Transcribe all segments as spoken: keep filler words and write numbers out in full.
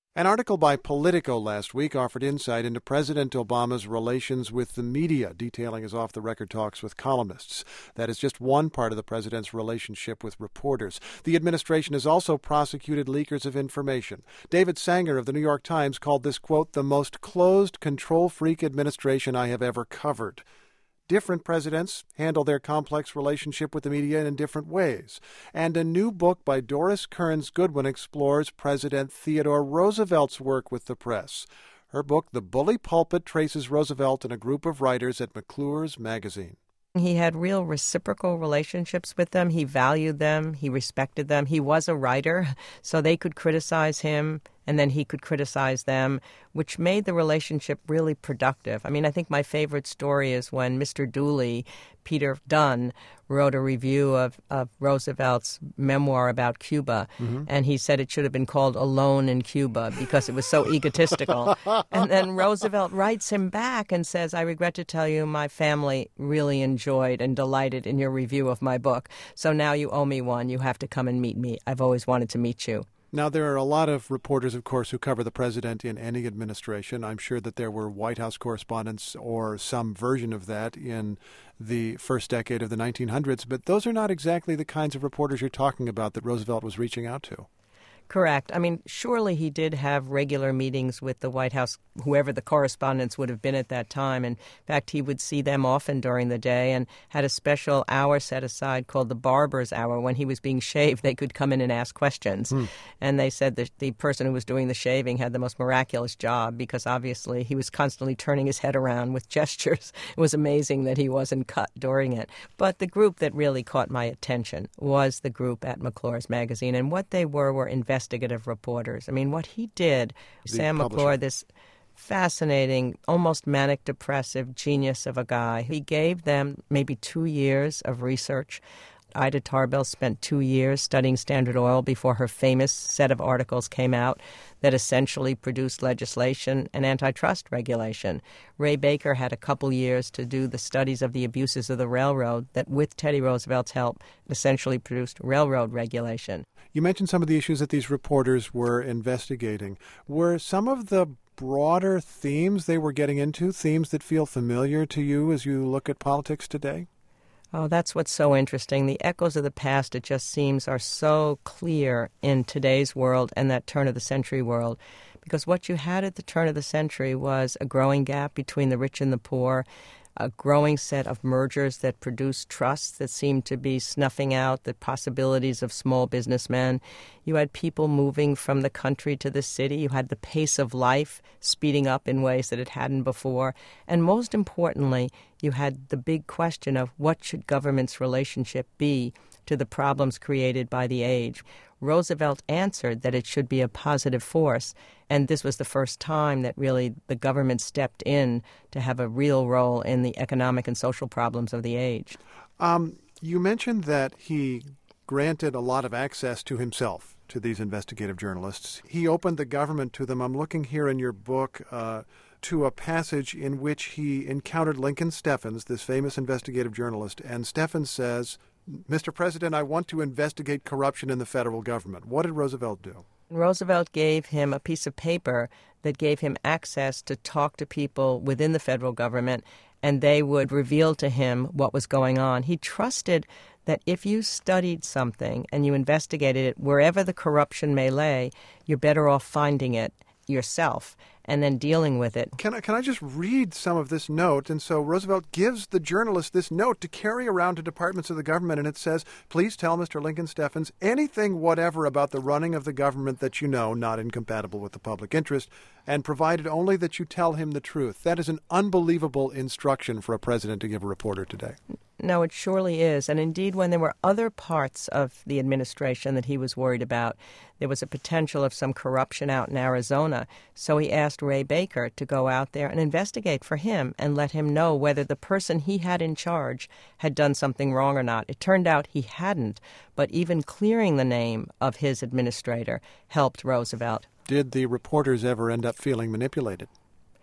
An article by Politico last week offered insight into President Obama's relations with the media, detailing his off-the-record talks with columnists. That is just one part of the president's relationship with reporters. The administration has also prosecuted leakers of information. David Sanger of the New York Times called this, quote, the most closed, control-freak administration I have ever covered. Different presidents handle their complex relationship with the media in different ways. And a new book by Doris Kearns Goodwin explores President Theodore Roosevelt's work with the press. Her book, The Bully Pulpit, traces Roosevelt and a group of writers at McClure's Magazine. He had real reciprocal relationships with them. He valued them. He respected them. He was a writer, so they could criticize him, and then he could criticize them, which made the relationship really productive. I mean, I think my favorite story is when Mister Dooley, Peter Dunn, wrote a review of, of Roosevelt's memoir about Cuba, mm-hmm. and he said it should have been called Alone in Cuba because it was so egotistical. And then Roosevelt writes him back and says, I regret to tell you my family really enjoyed and delighted in your review of my book, so now you owe me one. You have to come and meet me. I've always wanted to meet you. Now, there are a lot of reporters, of course, who cover the president in any administration. I'm sure that there were White House correspondents or some version of that in the first decade of the nineteen hundreds, but those are not exactly the kinds of reporters you're talking about that Roosevelt was reaching out to. Correct. I mean, surely he did have regular meetings with the White House, whoever the correspondents would have been at that time. And in fact, he would see them often during the day and had a special hour set aside called the barber's hour. When he was being shaved, they could come in and ask questions. Hmm. And they said that the person who was doing the shaving had the most miraculous job because obviously he was constantly turning his head around with gestures. It was amazing that he wasn't cut during it. But the group that really caught my attention was the group at McClure's Magazine. And what they were were investigators. Investigative reporters. I mean, what he did, the Sam publisher. McClure, this fascinating, almost manic-depressive genius of a guy, he gave them maybe two years of research. Ida Tarbell spent two years studying Standard Oil before her famous set of articles came out that essentially produced legislation and antitrust regulation. Ray Baker had a couple years to do the studies of the abuses of the railroad that, with Teddy Roosevelt's help, essentially produced railroad regulation. You mentioned some of the issues that these reporters were investigating. Were some of the broader themes they were getting into themes that feel familiar to you as you look at politics today? Oh, that's what's so interesting. The echoes of the past, it just seems, are so clear in today's world and that turn-of-the-century world. Because what you had at the turn of the century was a growing gap between the rich and the poor, a growing set of mergers that produced trusts that seemed to be snuffing out the possibilities of small businessmen. You had people moving from the country to the city. You had the pace of life speeding up in ways that it hadn't before. And most importantly, you had the big question of what should government's relationship be to the problems created by the age. Roosevelt answered that it should be a positive force, and this was the first time that really the government stepped in to have a real role in the economic and social problems of the age. Um, you mentioned that he granted a lot of access to himself to these investigative journalists. He opened the government to them. I'm looking here in your book uh, to a passage in which he encountered Lincoln Steffens, this famous investigative journalist, and Steffens says, Mister President, I want to investigate corruption in the federal government. What did Roosevelt do? Roosevelt gave him a piece of paper that gave him access to talk to people within the federal government, and they would reveal to him what was going on. He trusted that if you studied something and you investigated it, wherever the corruption may lay, you're better off finding it yourself and then dealing with it. Can I, can I just read some of this note? And so Roosevelt gives the journalist this note to carry around to departments of the government, and it says, please tell Mister Lincoln Steffens anything whatever about the running of the government that you know, not incompatible with the public interest, and provided only that you tell him the truth. That is an unbelievable instruction for a president to give a reporter today. No, it surely is. And indeed, when there were other parts of the administration that he was worried about, there was a potential of some corruption out in Arizona. So he asked Ray Baker to go out there and investigate for him and let him know whether the person he had in charge had done something wrong or not. It turned out he hadn't, but even clearing the name of his administrator helped Roosevelt. Did the reporters ever end up feeling manipulated?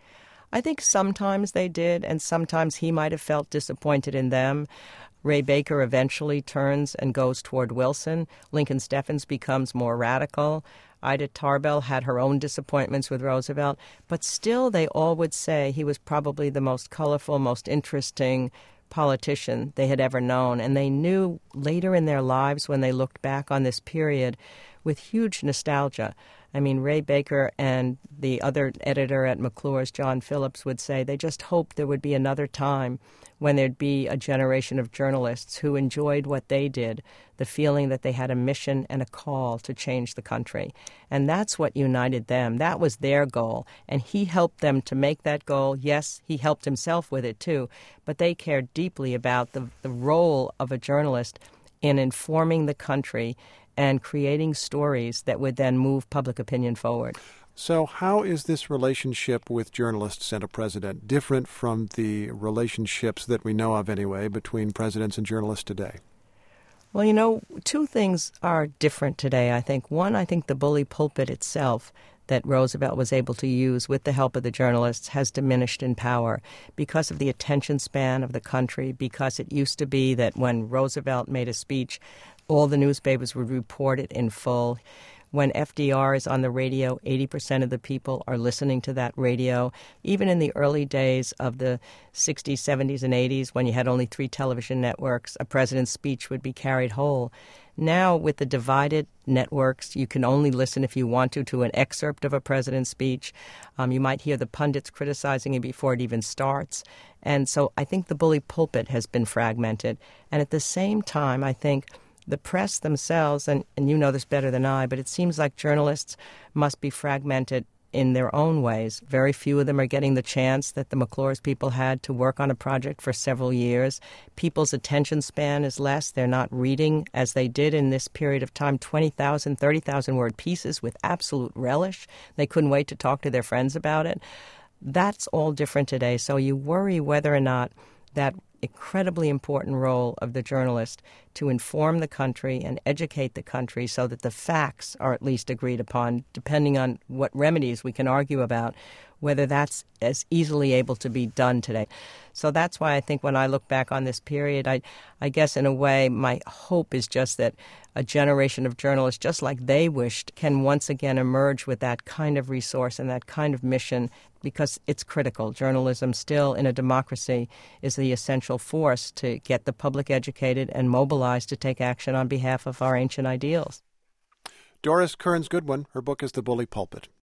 I think sometimes they did, and sometimes he might have felt disappointed in them. Ray Baker eventually turns and goes toward Wilson. Lincoln Steffens becomes more radical. Ida Tarbell had her own disappointments with Roosevelt, but still they all would say he was probably the most colorful, most interesting politician they had ever known. And they knew later in their lives, when they looked back on this period, with huge nostalgia. I mean, Ray Baker and the other editor at McClure's, John Phillips, would say they just hoped there would be another time when there'd be a generation of journalists who enjoyed what they did, the feeling that they had a mission and a call to change the country. And that's what united them. That was their goal. And he helped them to make that goal. Yes, he helped himself with it too, but they cared deeply about the, the role of a journalist in informing the country and creating stories that would then move public opinion forward. So how is this relationship with journalists and a president different from the relationships that we know of anyway between presidents and journalists today? Well, you know, two things are different today, I think. One, I think the bully pulpit itself that Roosevelt was able to use with the help of the journalists has diminished in power because of the attention span of the country, because it used to be that when Roosevelt made a speech, all the newspapers would report it in full. When F D R is on the radio, eighty percent of the people are listening to that radio. Even in the early days of the sixties, seventies, and eighties, when you had only three television networks, a president's speech would be carried whole. Now, with the divided networks, you can only listen, if you want to, to an excerpt of a president's speech. Um, you might hear the pundits criticizing it before it even starts. And so I think the bully pulpit has been fragmented. And at the same time, I think the press themselves, and, and you know this better than I, but it seems like journalists must be fragmented in their own ways. Very few of them are getting the chance that the McClure's people had to work on a project for several years. People's attention span is less. They're not reading, as they did in this period of time, twenty thousand, thirty thousand word pieces with absolute relish. They couldn't wait to talk to their friends about it. That's all different today. So you worry whether or not that incredibly important role of the journalist to inform the country and educate the country so that the facts are at least agreed upon, depending on what remedies we can argue about, whether that's as easily able to be done today. So that's why I think when I look back on this period, I, I guess in a way my hope is just that a generation of journalists, just like they wished, can once again emerge with that kind of resource and that kind of mission, because it's critical. Journalism still, in a democracy, is the essential force to get the public educated and mobilized to take action on behalf of our ancient ideals. Doris Kearns Goodwin, her book is The Bully Pulpit.